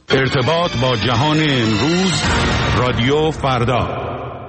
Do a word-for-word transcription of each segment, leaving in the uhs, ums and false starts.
ارتباط با جهان امروز، رادیو فردا.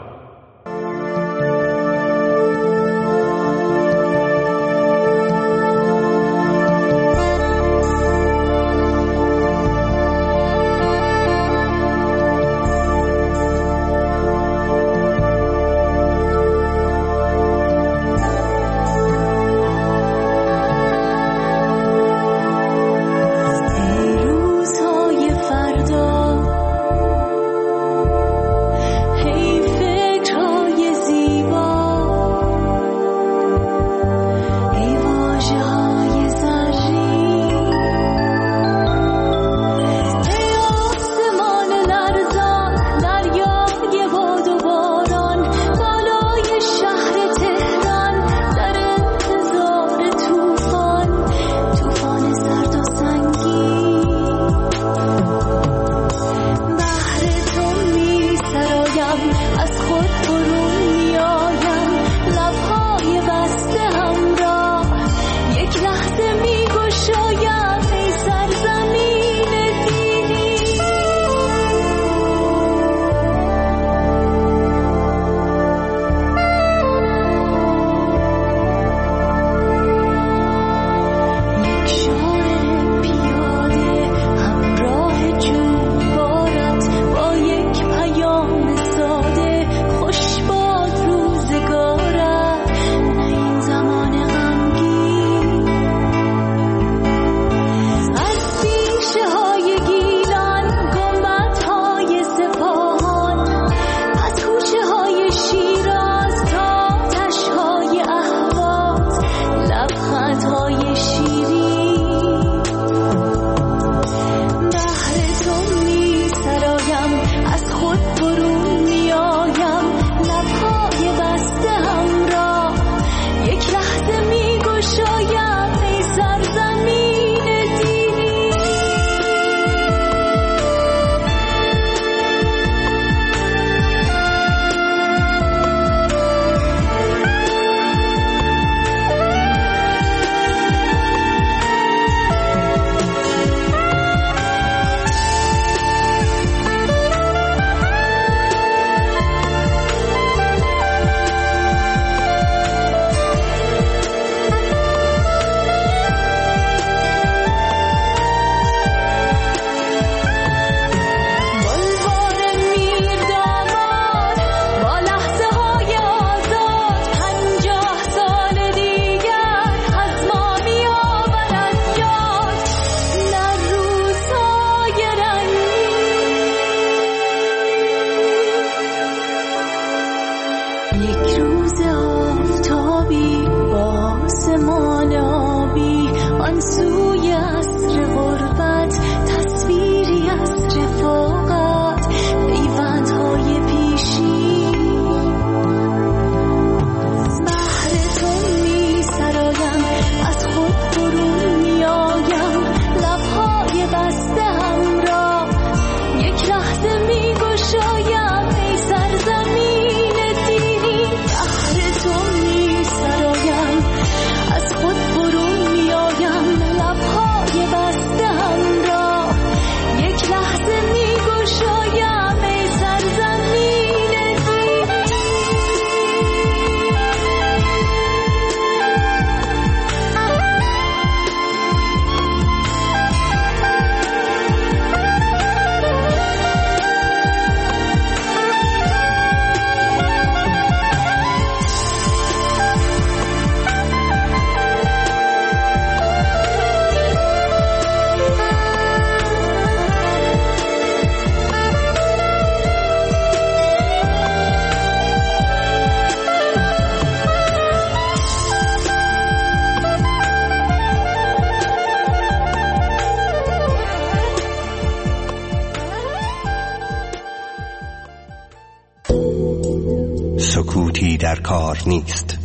سکوتی در کار نیست.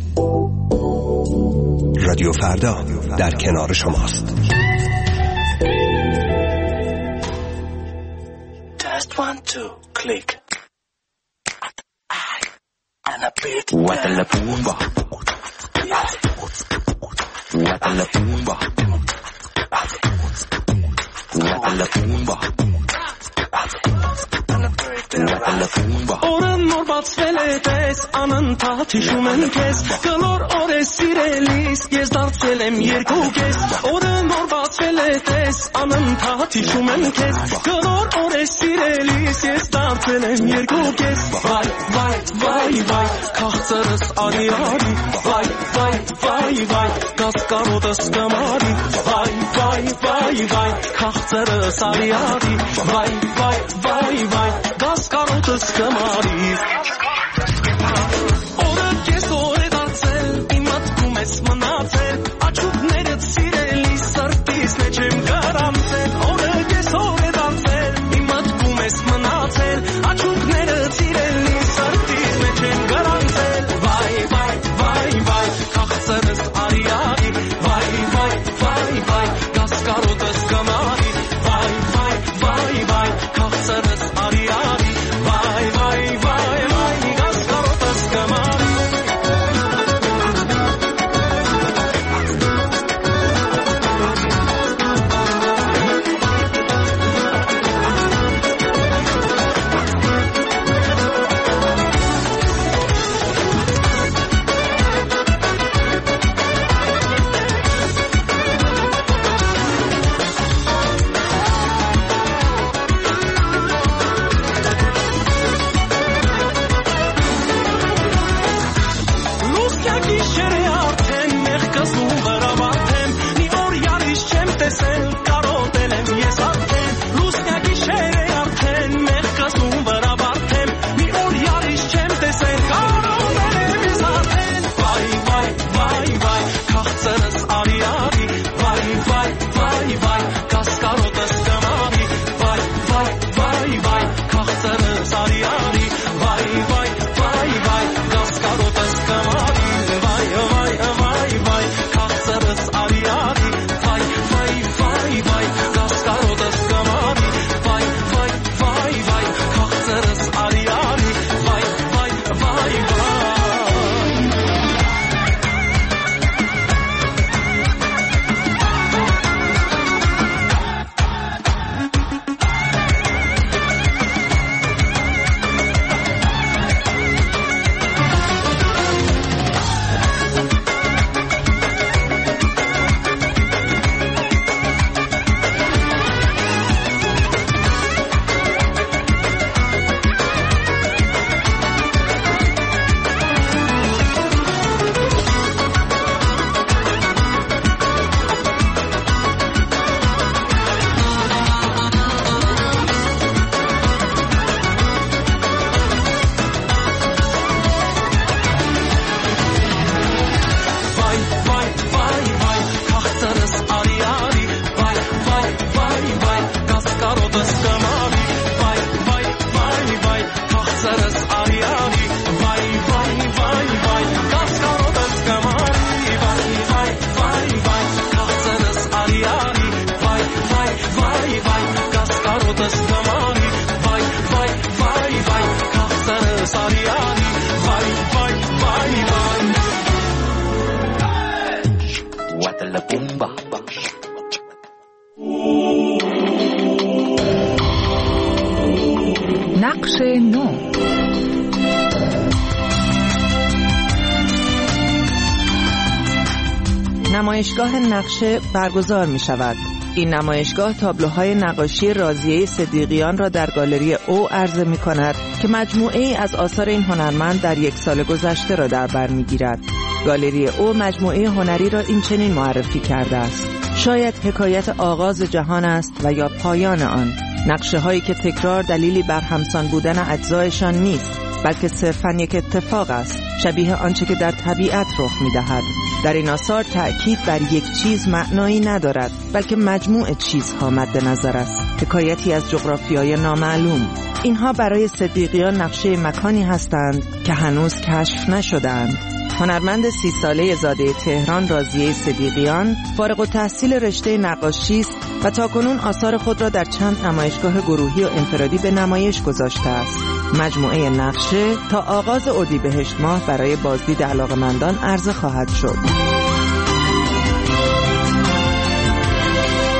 رادیو فردا در کنار شماست. Just want to click. What a la pumba. What a la pumba. What a la pumba. la pumba. Օրն նոր բացվել է տես, անընդհատ հիշում եմ քեզ, կլոր օր է սիրելիս, ես դարձել եմ երկու կես, օրն նոր բացվել է տես, անընդհատ հիշում եմ քեզ, կլոր օր է սիրելիս, ես դարձել եմ երկու կես, վայ, վայ, վայ, վայ, քաղցրս արի արի, վայ, վայ, վայ, վայ, կասկարոտս կմարի, վայ, վայ, վայ, վայ, քաղցրս արի արի, վայ, վայ, վայ, վայ, կասկարոտս կմարի. Օրը կես օր է դարձել, իմ մտքում ես մնացել, աչուկներդ սիրելի սրտիս մեջ եմ գրանցել. Օրը կես օր է դարձել, իմ մտքում ես մնացել, աչուկներդ սիրելի սրտիս մեջ եմ գրանցել. Վայ, վայ, վայ, վայ, քաղցրս արի արի, վայ, վայ, վայ, վայ, կասկարոտս կմարի, վայ, վայ, վայ, վայ, քաղցրս արի արի, վայ, վայ, վայ, վայ, կասկարոտս կմարի. نقش نو. نمایشگاه نقشه برگزار می شود. این نمایشگاه تابلوهای نقاشی راضیه صدیقیان را در گالری او عرضه می کند که مجموعه ای از آثار این هنرمند در یک سال گذشته را در بر می گیرد. گالری او مجموعه هنری را این چنین معرفی کرده است: شاید حکایت آغاز جهان است و یا پایان آن. نقشه هایی که تکرار دلیلی بر همسان بودن اجزایشان نیست، بلکه صرفاً یک اتفاق است، شبیه آنچه که در طبیعت رخ می‌دهد. در این آثار تأکید بر یک چیز معنایی ندارد، بلکه مجموع چیزها مد نظر است، حکایتی از جغرافیای نامعلوم. اینها برای صدیقیان نقشه مکانی هستند که هنوز کشف نشده‌اند. هنرمند سی ساله زاده تهران راضیه صدیقیان فارغ التحصیل رشته نقاشی است و تاکنون آثار خود را در چند نمایشگاه گروهی و انفرادی به نمایش گذاشته است. مجموعه نقشه تا آغاز اردیبهشت ماه برای بازدید علاقه‌مندان عرضه خواهد شد.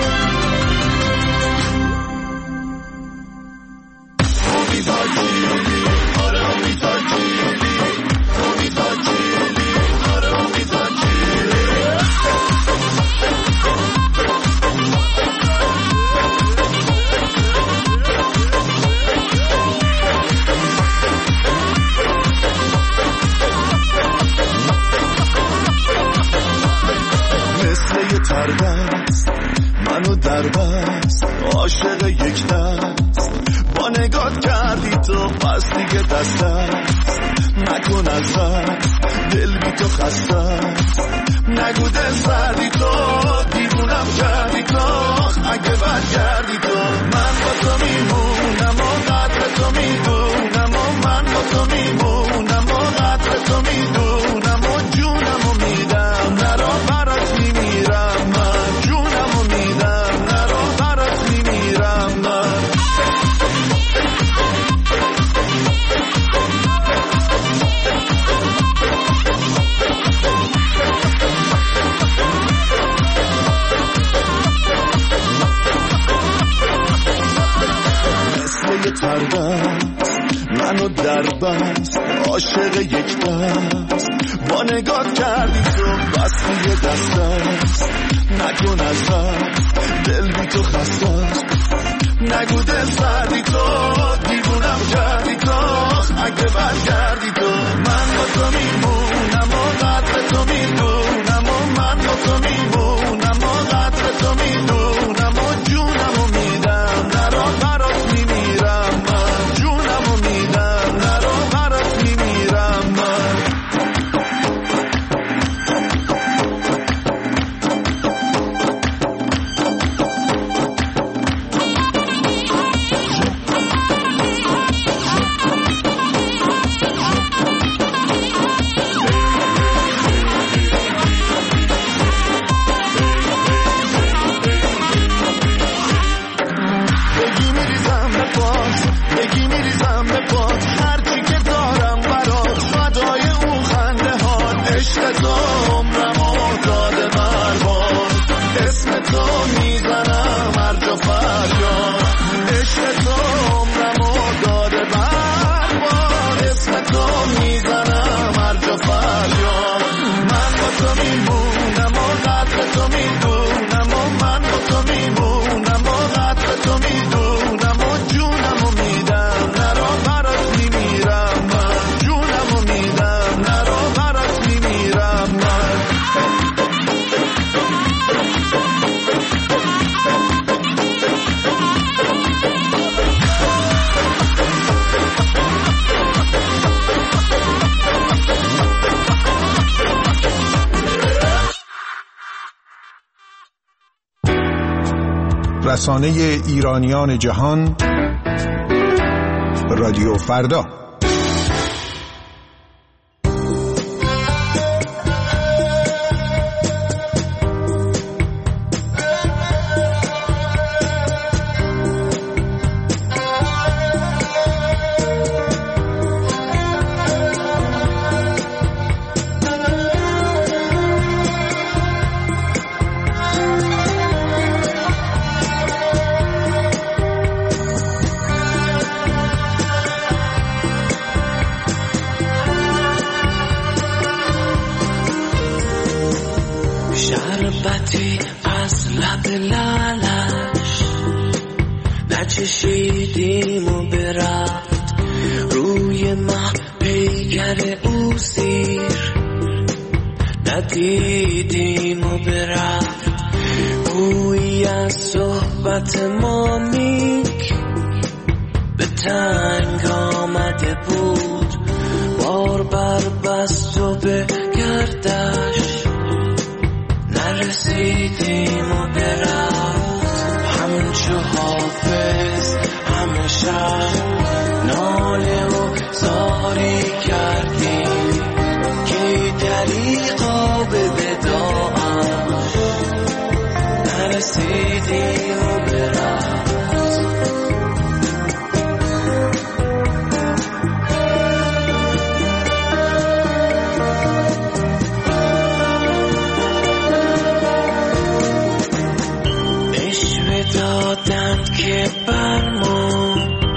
Everybody دربست عاشق یک دست با نگات کردی تو پس دیگه دست دست نکن از دست دل بی تو خسته نگو دل زردی تو دیوونم کردی تو اگه برگردی تو من با تو میمونم و قدر تو میدونم و من با تو میمونم و قدر تو میدونم و جونم و میدم نرا برات میمیرم من جونم و میدم نرا برات میمیرم من مثل یه تردست منو در بست عاشق یک دست با نگاه کردی تو بس یه دست دست نکن از دست دل بی تو خسته نگو دل زردی تو دیوونم کردی تو اگه برگردی تو من با تو میمونم و قدر تو میدونم و من با تو میمونم و قدر تو میدونم و جونم و میدم نرا برات میمیرم من جونم و میدم نرا برات میمیرم من رسانه ایرانیان جهان رادیو فردا. شربتی از لب لالش نچشیدیم و برفت روی مه پیگر او سیر ندیدیم و برفت گویی از صحبت ما نیک به تنگ آمده بود بار بر بست و به گردش نرسیدیم و برفت همچو حافظ همه شب ناله و زاری کردیم که دریقا به وداعش نرسیدیم و برفت دادند که بر ما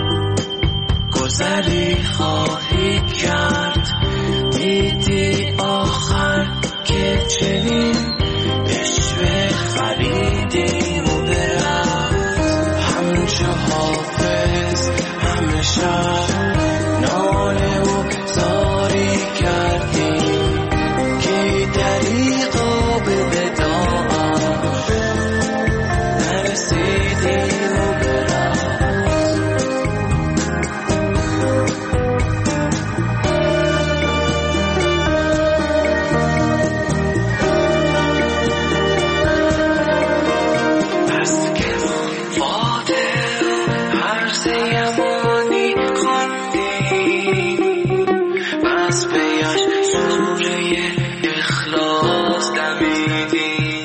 گذری خواهی کرد دیدی آخر که چنین عشوه خریدیم و برفت همچو حافظ همه شب ناله و زاری کردیم که دریقا به وداعش عهد یمانی خواندیم بس پیش سوره اخلاص دمیدیم.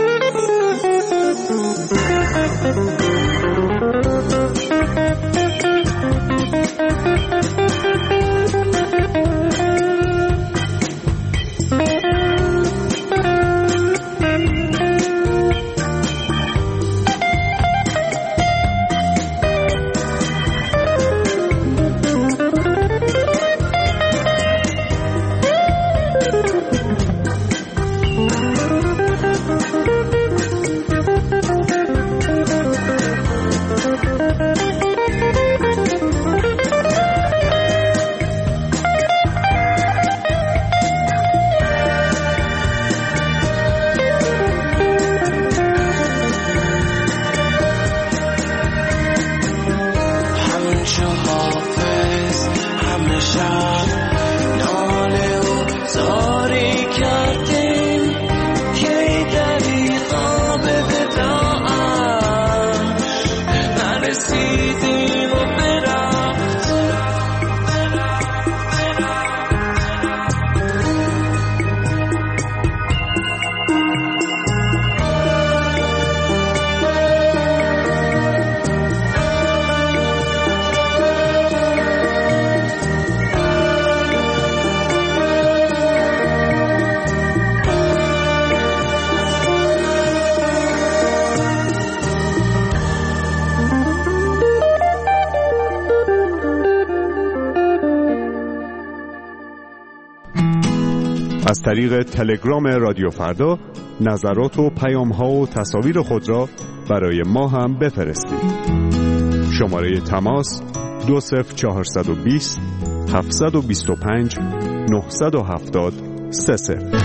از طریق تلگرام رادیو فردا نظرات و پیام‌ها و تصاویر خود را برای ما هم بفرستید. شماره تماس دو صفر چهارصد و بیست هفتصد و بیست و پنج نهصد و هفتاد سه صفر.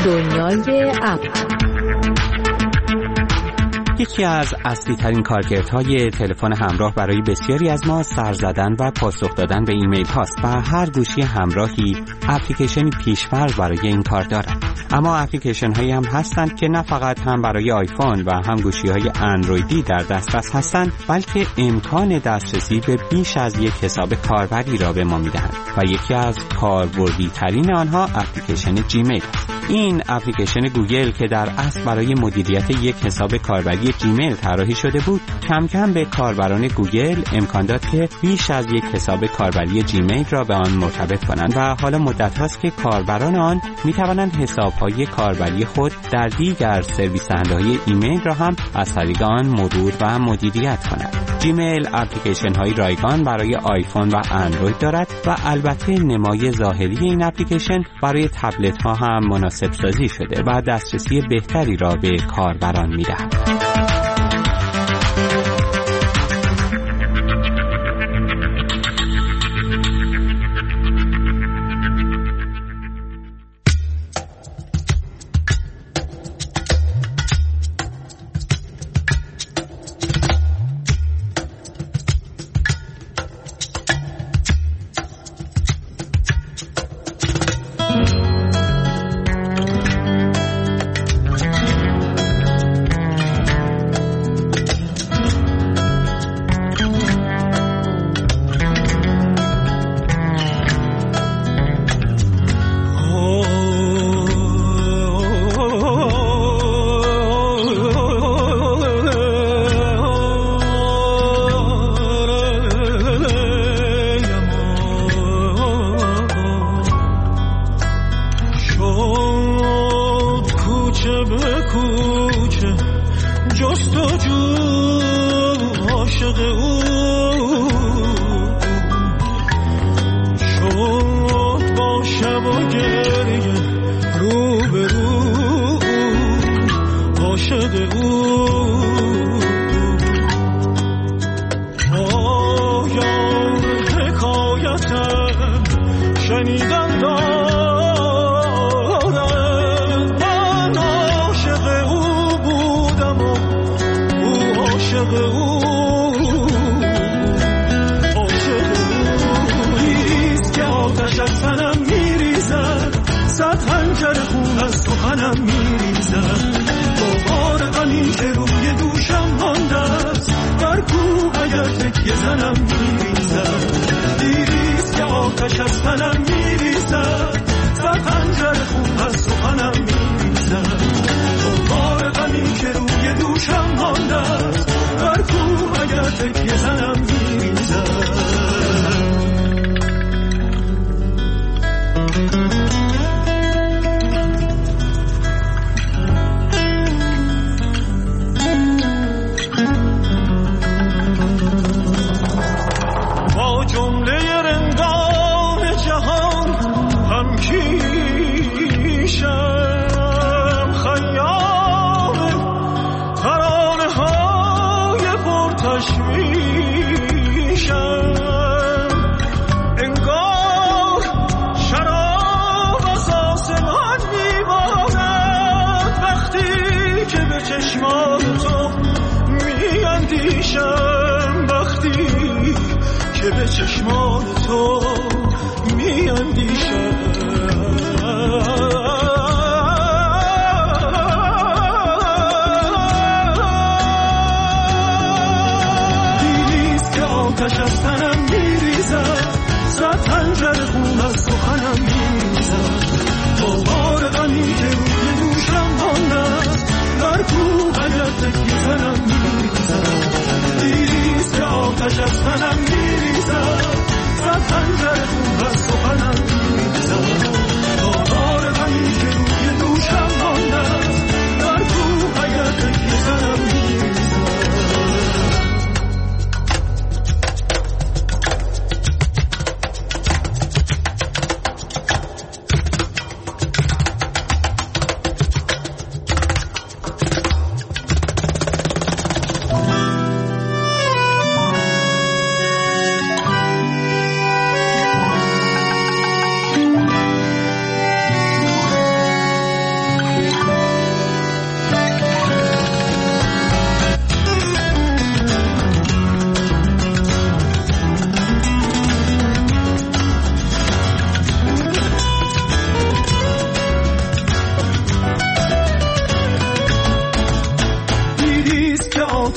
دنیای اپ. یکی از اصلی ترین کارکردهای تلفن همراه برای بسیاری از ما سر زدن و پاسخ دادن به ایمیل هاست و هر گوشی همراهی اپلیکیشنی پیش‌فرض برای این کار دارد. اما اپلیکیشن هایی هم هستند که نه فقط هم برای آیفون و هم گوشی های اندرویدی در دسترس هستند، بلکه امکان دسترسی به بیش از یک حساب کاربری را به ما میدهند و یکی از کاربردی ترین آنها اپلیکیشن جیمیل است. این اپلیکیشن گوگل که در اصل برای مدیریت یک حساب کاربری جیمیل طراحی شده بود، کم کم به کاربران گوگل امکان داد که بیش از یک حساب کاربری جیمیل را به آن مرتبط کنند و حالا مدت هاست که کاربران آن می توانند حساب‌های کاربری خود در دیگر سرویس دهنده‌های ایمیل را هم از طریق آن مرور و مدیریت کنند. جیمیل اپلیکیشن های رایگان برای آیفون و اندروید دارد و البته نمای ظاهری این اپلیکیشن برای تبلت ها هم مناسب سازی شده و دسترسی بهتری را به کاربران می‌دهد.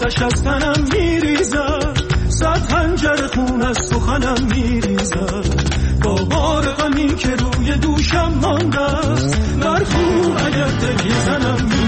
آتش از تنم میریزد، صد خنجر خون از سخنم میریزد. با بار غمی که روی دوشم مانده است، مرفوع اگر دل یه زنم میریزد.